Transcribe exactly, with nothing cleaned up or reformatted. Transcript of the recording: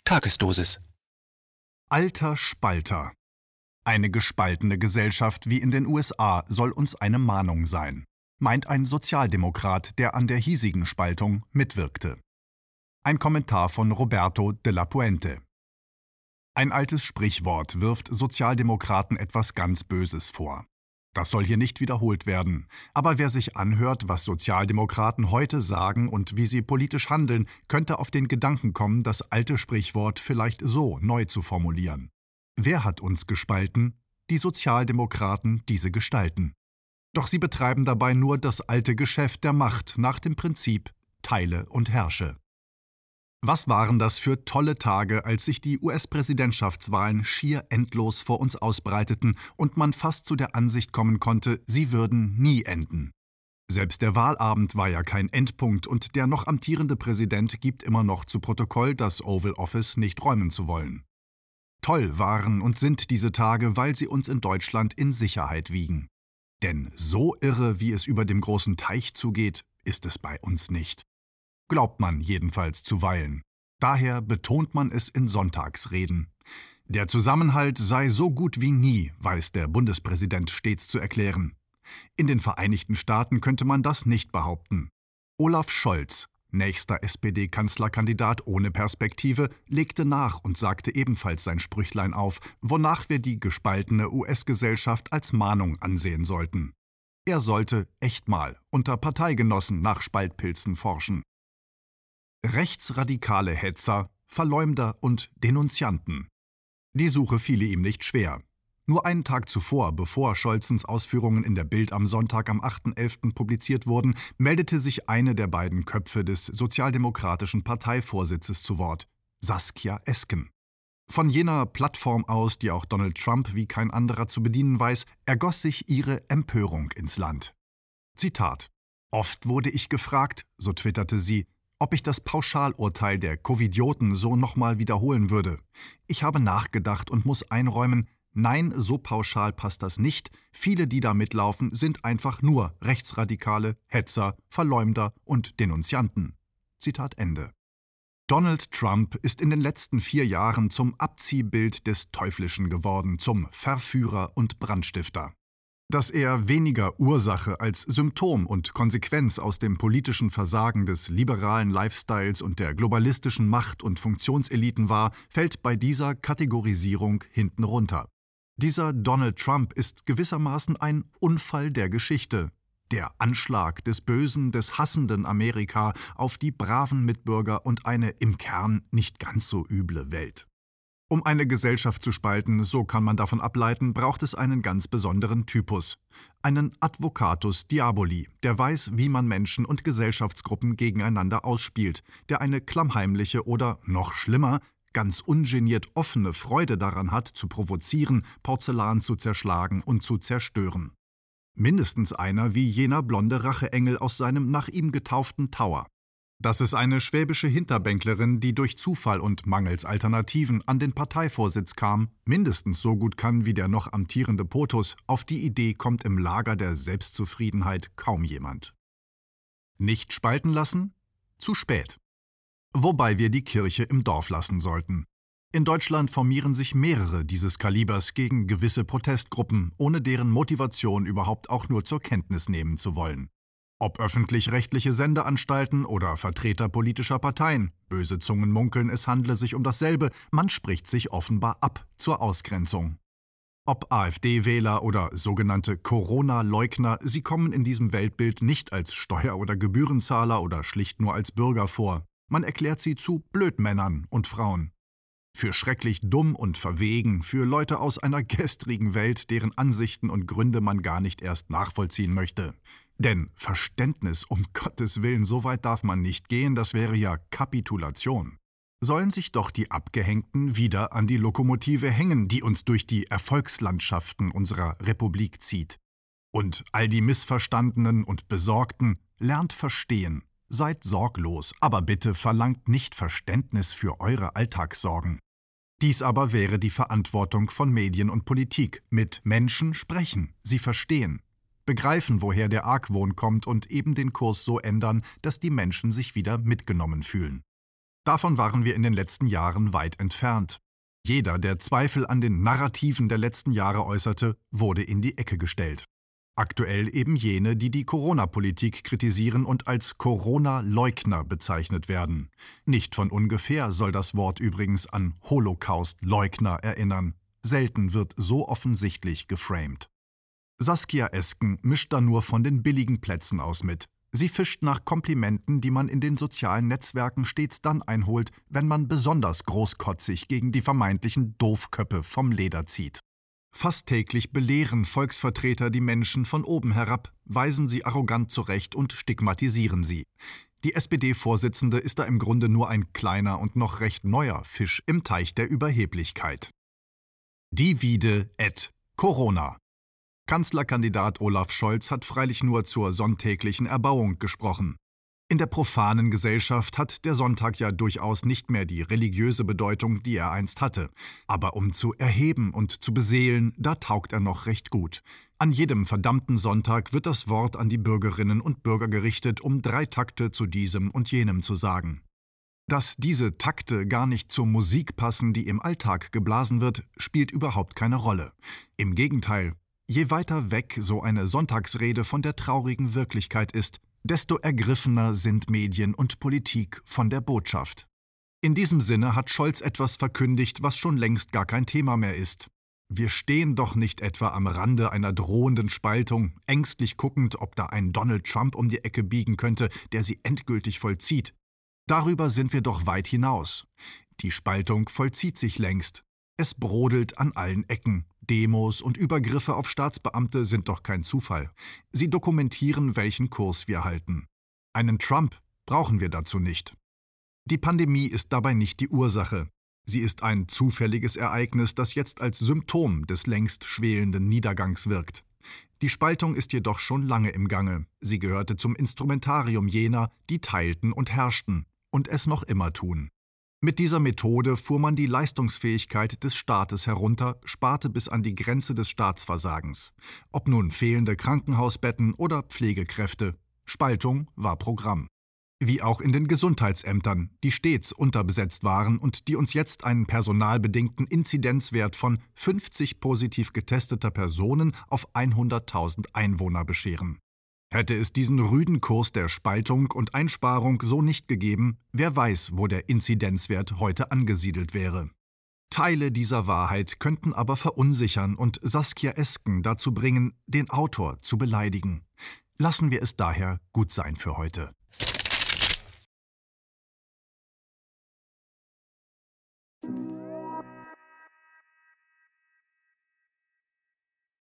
Tagesdosis. Alter Spalter. Eine gespaltene Gesellschaft wie in den U S A soll uns eine Mahnung sein, meint ein Sozialdemokrat, der an der hiesigen Spaltung mitwirkte. Ein Kommentar von Roberto de la Puente. Ein altes Sprichwort wirft Sozialdemokraten etwas ganz Böses vor. Das soll hier nicht wiederholt werden. Aber wer sich anhört, was Sozialdemokraten heute sagen und wie sie politisch handeln, könnte auf den Gedanken kommen, das alte Sprichwort vielleicht so neu zu formulieren. Wer hat uns gespalten? Die Sozialdemokraten, diese gestalten. Doch sie betreiben dabei nur das alte Geschäft der Macht nach dem Prinzip Teile und herrsche. Was waren das für tolle Tage, als sich die U S-Präsidentschaftswahlen schier endlos vor uns ausbreiteten und man fast zu der Ansicht kommen konnte, sie würden nie enden. Selbst der Wahlabend war ja kein Endpunkt und der noch amtierende Präsident gibt immer noch zu Protokoll, das Oval Office nicht räumen zu wollen. Toll waren und sind diese Tage, weil sie uns in Deutschland in Sicherheit wiegen. Denn so irre, wie es über dem großen Teich zugeht, ist es bei uns nicht. Glaubt man jedenfalls zuweilen. Daher betont man es in Sonntagsreden. Der Zusammenhalt sei so gut wie nie, weiß der Bundespräsident stets zu erklären. In den Vereinigten Staaten könnte man das nicht behaupten. Olaf Scholz, nächster S P D-Kanzlerkandidat ohne Perspektive, legte nach und sagte ebenfalls sein Sprüchlein auf, wonach wir die gespaltene U S-Gesellschaft als Mahnung ansehen sollten. Er sollte echt mal unter Parteigenossen nach Spaltpilzen forschen. Rechtsradikale Hetzer, Verleumder und Denunzianten. Die Suche fiele ihm nicht schwer. Nur einen Tag zuvor, bevor Scholzens Ausführungen in der Bild am Sonntag am achten elften publiziert wurden, meldete sich eine der beiden Köpfe des sozialdemokratischen Parteivorsitzes zu Wort, Saskia Esken. Von jener Plattform aus, die auch Donald Trump wie kein anderer zu bedienen weiß, ergoss sich ihre Empörung ins Land. Zitat: Oft wurde ich gefragt, so twitterte sie, ob ich das Pauschalurteil der Covidioten so nochmal wiederholen würde. Ich habe nachgedacht und muss einräumen, nein, so pauschal passt das nicht. Viele, die da mitlaufen, sind einfach nur Rechtsradikale, Hetzer, Verleumder und Denunzianten. Zitat Ende. Donald Trump ist in den letzten vier Jahren zum Abziehbild des Teuflischen geworden, zum Verführer und Brandstifter. Dass er weniger Ursache als Symptom und Konsequenz aus dem politischen Versagen des liberalen Lifestyles und der globalistischen Macht- und Funktionseliten war, fällt bei dieser Kategorisierung hinten runter. Dieser Donald Trump ist gewissermaßen ein Unfall der Geschichte. Der Anschlag des bösen, des hassenden Amerika auf die braven Mitbürger und eine im Kern nicht ganz so üble Welt. Um eine Gesellschaft zu spalten, so kann man davon ableiten, braucht es einen ganz besonderen Typus. Einen Advocatus Diaboli, der weiß, wie man Menschen und Gesellschaftsgruppen gegeneinander ausspielt, der eine klammheimliche oder, noch schlimmer, ganz ungeniert offene Freude daran hat, zu provozieren, Porzellan zu zerschlagen und zu zerstören. Mindestens einer wie jener blonde Racheengel aus seinem nach ihm getauften Tower. Dass es eine schwäbische Hinterbänklerin, die durch Zufall und mangels Alternativen an den Parteivorsitz kam, mindestens so gut kann wie der noch amtierende POTUS, auf die Idee kommt im Lager der Selbstzufriedenheit kaum jemand. Nicht spalten lassen? Zu spät. Wobei wir die Kirche im Dorf lassen sollten. In Deutschland formieren sich mehrere dieses Kalibers gegen gewisse Protestgruppen, ohne deren Motivation überhaupt auch nur zur Kenntnis nehmen zu wollen. Ob öffentlich-rechtliche Sendeanstalten oder Vertreter politischer Parteien, böse Zungen munkeln, es handle sich um dasselbe, man spricht sich offenbar ab zur Ausgrenzung. Ob AfD-Wähler oder sogenannte Corona-Leugner, sie kommen in diesem Weltbild nicht als Steuer- oder Gebührenzahler oder schlicht nur als Bürger vor. Man erklärt sie zu Blödmännern und Frauen. Für schrecklich dumm und verwegen, für Leute aus einer gestrigen Welt, deren Ansichten und Gründe man gar nicht erst nachvollziehen möchte. Denn Verständnis, um Gottes Willen, so weit darf man nicht gehen, das wäre ja Kapitulation. Sollen sich doch die Abgehängten wieder an die Lokomotive hängen, die uns durch die Erfolgslandschaften unserer Republik zieht. Und all die Missverstandenen und Besorgten, lernt verstehen, seid sorglos, aber bitte verlangt nicht Verständnis für eure Alltagssorgen. Dies aber wäre die Verantwortung von Medien und Politik, mit Menschen sprechen, sie verstehen. begreifen, woher der Argwohn kommt und eben den Kurs so ändern, dass die Menschen sich wieder mitgenommen fühlen. Davon waren wir in den letzten Jahren weit entfernt. Jeder, der Zweifel an den Narrativen der letzten Jahre äußerte, wurde in die Ecke gestellt. Aktuell eben jene, die die Corona-Politik kritisieren und als Corona-Leugner bezeichnet werden. Nicht von ungefähr soll das Wort übrigens an Holocaust-Leugner erinnern. Selten wird so offensichtlich geframed. Saskia Esken mischt da nur von den billigen Plätzen aus mit. Sie fischt nach Komplimenten, die man in den sozialen Netzwerken stets dann einholt, wenn man besonders großkotzig gegen die vermeintlichen Doofköppe vom Leder zieht. Fast täglich belehren Volksvertreter die Menschen von oben herab, weisen sie arrogant zurecht und stigmatisieren sie. Die S P D-Vorsitzende ist da im Grunde nur ein kleiner und noch recht neuer Fisch im Teich der Überheblichkeit. Divide et Corona. Kanzlerkandidat Olaf Scholz hat freilich nur zur sonntäglichen Erbauung gesprochen. In der profanen Gesellschaft hat der Sonntag ja durchaus nicht mehr die religiöse Bedeutung, die er einst hatte. Aber um zu erheben und zu beseelen, da taugt er noch recht gut. An jedem verdammten Sonntag wird das Wort an die Bürgerinnen und Bürger gerichtet, um drei Takte zu diesem und jenem zu sagen. Dass diese Takte gar nicht zur Musik passen, die im Alltag geblasen wird, spielt überhaupt keine Rolle. Im Gegenteil, je weiter weg so eine Sonntagsrede von der traurigen Wirklichkeit ist, desto ergriffener sind Medien und Politik von der Botschaft. In diesem Sinne hat Scholz etwas verkündigt, was schon längst gar kein Thema mehr ist. Wir stehen doch nicht etwa am Rande einer drohenden Spaltung, ängstlich guckend, ob da ein Donald Trump um die Ecke biegen könnte, der sie endgültig vollzieht. Darüber sind wir doch weit hinaus. Die Spaltung vollzieht sich längst. Es brodelt an allen Ecken. Demos und Übergriffe auf Staatsbeamte sind doch kein Zufall. Sie dokumentieren, welchen Kurs wir halten. Einen Trump brauchen wir dazu nicht. Die Pandemie ist dabei nicht die Ursache. Sie ist ein zufälliges Ereignis, das jetzt als Symptom des längst schwelenden Niedergangs wirkt. Die Spaltung ist jedoch schon lange im Gange. Sie gehörte zum Instrumentarium jener, die teilten und herrschten und es noch immer tun. Mit dieser Methode fuhr man die Leistungsfähigkeit des Staates herunter, sparte bis an die Grenze des Staatsversagens. Ob nun fehlende Krankenhausbetten oder Pflegekräfte, Spaltung war Programm. Wie auch in den Gesundheitsämtern, die stets unterbesetzt waren und die uns jetzt einen personalbedingten Inzidenzwert von fünfzig positiv getesteter Personen auf hunderttausend Einwohner bescheren. Hätte es diesen rüden Kurs der Spaltung und Einsparung so nicht gegeben, wer weiß, wo der Inzidenzwert heute angesiedelt wäre. Teile dieser Wahrheit könnten aber verunsichern und Saskia Esken dazu bringen, den Autor zu beleidigen. Lassen wir es daher gut sein für heute.